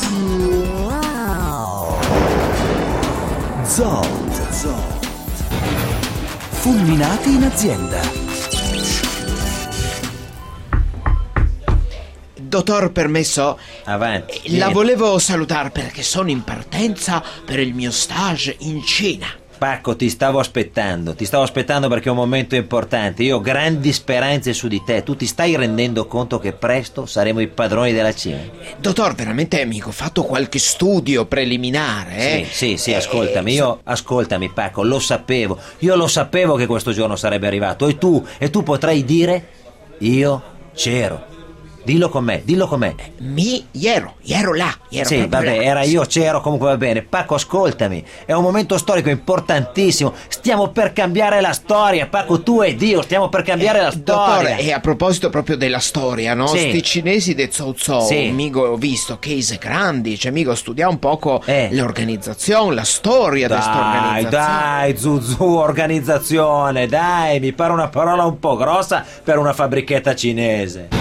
Zoot. Fulminati in azienda. Dottor Permesso, Avanti. la volevo salutare perché sono in partenza per il mio stage in Cina. Pacco, ti stavo aspettando perché è un momento importante. Io ho grandi speranze su di te. Tu ti stai rendendo conto che presto saremo i padroni della Cina? Dottor, veramente mica ho fatto qualche studio preliminare, Sì, ascoltami Pacco, lo sapevo. Io lo sapevo che questo giorno sarebbe arrivato. E tu potrai dire: io c'ero. Dillo con me. Ero là. Sì, vabbè, là. era io, c'ero, comunque va bene. Pacco, ascoltami, è un momento storico importantissimo. Stiamo per cambiare la storia, Pacco, tu ed io stiamo per cambiare la storia. Dottore, e a proposito proprio della storia, no? Sì. Sti cinesi de Zhou, Sì. mica ho visto case grandi, cioè mica ho studiato un poco l'organizzazione, la storia di questa organizzazione. Dai, Zuzu, organizzazione, dai, mi pare una parola un po' grossa per una fabbrichetta cinese.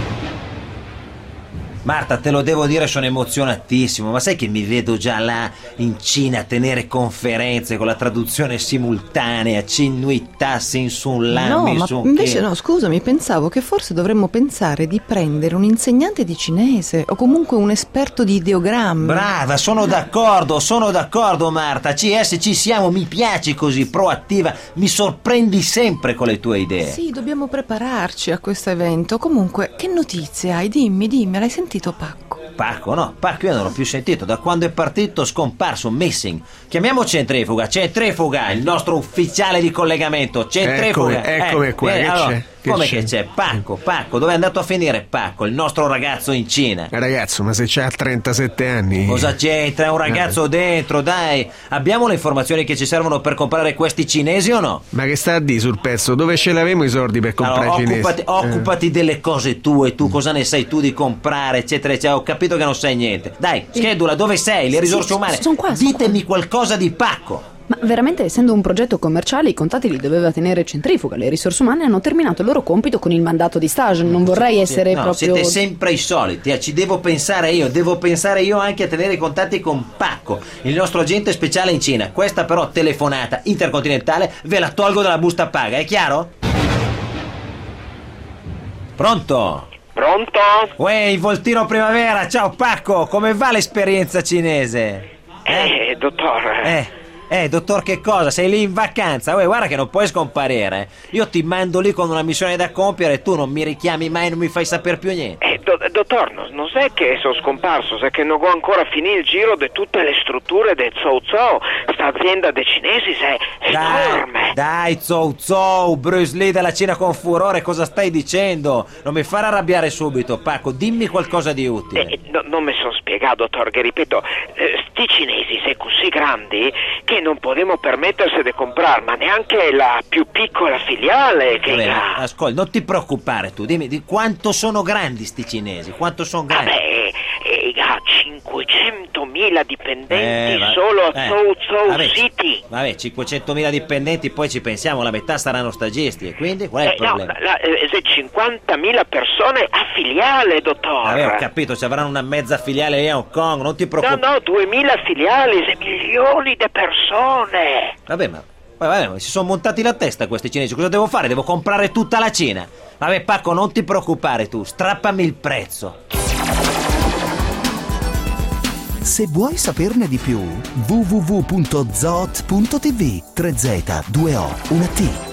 Marta, te lo devo dire, sono emozionatissimo, ma sai che mi vedo già là in Cina a tenere conferenze con la traduzione simultanea, Cinuità, Sinsun Lan, No, ma Misun invece no, scusami, pensavo che forse dovremmo pensare di prendere un insegnante di cinese o comunque un esperto di ideogrammi. Brava, sono d'accordo Marta, ci siamo, mi piaci così proattiva, mi sorprendi sempre con le tue idee. Sì, dobbiamo prepararci a questo evento. Comunque, che notizie hai? Dimmi, l'hai sentito Pacco? Pacco io non l'ho più sentito, da quando è partito scomparso, missing. Chiamiamo Centrifuga, il nostro ufficiale di collegamento, Centrifuga. Eccomi qua, che allora, c'è? Come che c'è? Pacco, dove è andato a finire Pacco, il nostro ragazzo in Cina? Ragazzo, ma se c'ha 37 anni... Cosa c'entra? È un ragazzo dentro, dai. Abbiamo le informazioni che ci servono per comprare questi cinesi o no? Ma che sta a di sul pezzo? Dove ce l'avemo i soldi per comprare Allora, cinesi? occupati delle cose tue, tu cosa ne sai tu di comprare, eccetera, eccetera. Ho capito che non sai niente. Dai, schedula, dove sei? Le risorse umane. Sono qua. Ditemi qualcosa di Pacco. Ma veramente, essendo un progetto commerciale, i contatti li doveva tenere Centrifuga. Le risorse umane hanno terminato il loro compito con il mandato di stage. Non vorrei essere proprio... Siete sempre i soliti, ci devo pensare io anche a tenere i contatti con Pacco, il nostro agente speciale in Cina. Questa però telefonata intercontinentale ve la tolgo dalla busta paga, è chiaro? Pronto? Uè, il voltino primavera, ciao Pacco, come va l'esperienza cinese? Dottore. Dottor, che cosa? Sei lì in vacanza? Uè, guarda che non puoi scomparire. Io ti mando lì con una missione da compiere e tu non mi richiami mai, non mi fai sapere più niente. Dottor, non sai che sono scomparso, sai che non ho ancora finito il giro di tutte le strutture del Zhou. Sta azienda dei cinesi è enorme. Dai, Zhou, Bruce Lee della Cina con furore, cosa stai dicendo? Non mi fare arrabbiare subito, Pacco, dimmi qualcosa di utile. Non mi sono spiegato, dottor, che ripeto, sti cinesi sei così grandi che non potremo permettersi di comprare, ma neanche la più piccola filiale che... Vabbè, ascolta, non ti preoccupare tu, dimmi di quanto sono grandi sti cinesi, quanto sono grandi? Ha 500.000 dipendenti solo a Zhou City. Vabbè, 500.000 dipendenti, poi ci pensiamo, la metà saranno stagisti, e quindi qual è il problema? 50.000 persone a filiale, dottore. Vabbè, ho capito, ci avranno una mezza filiale lì a Hong Kong, non ti preoccupare. No, 2.000 filiali, 6 milioni di persone. Vabbè, ma si sono montati la testa questi cinesi, cosa devo fare? Devo comprare tutta la Cina? Vabbè, Pacco, non ti preoccupare tu, strappami il prezzo. Se vuoi saperne di più, www.zoot.tv 3Z 2O 1T